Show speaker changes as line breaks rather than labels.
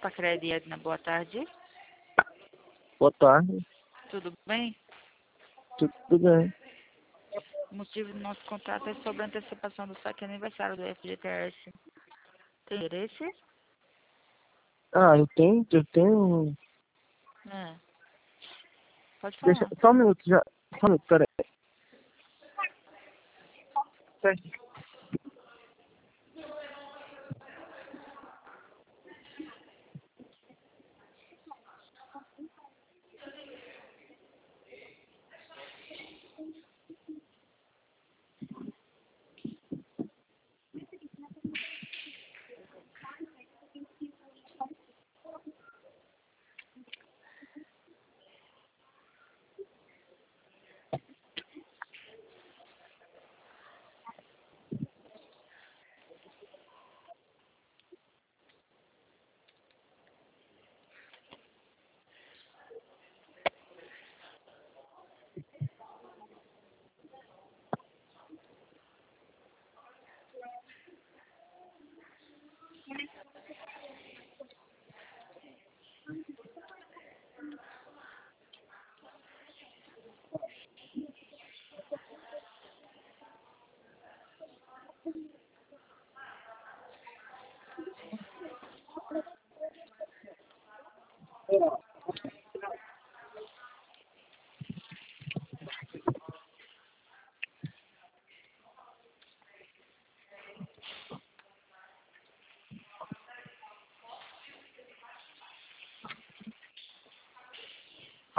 Pacaraí, Edna, boa tarde.
Boa tarde,
Tudo bem?
tudo bem.
O motivo do nosso contato é sobre a antecipação do saque aniversário do FGTS. Tem interesse?
Ah, eu tenho.
É. Pode
Deixa,
falar.
só um minuto, já. Só um minuto, peraí. Certo.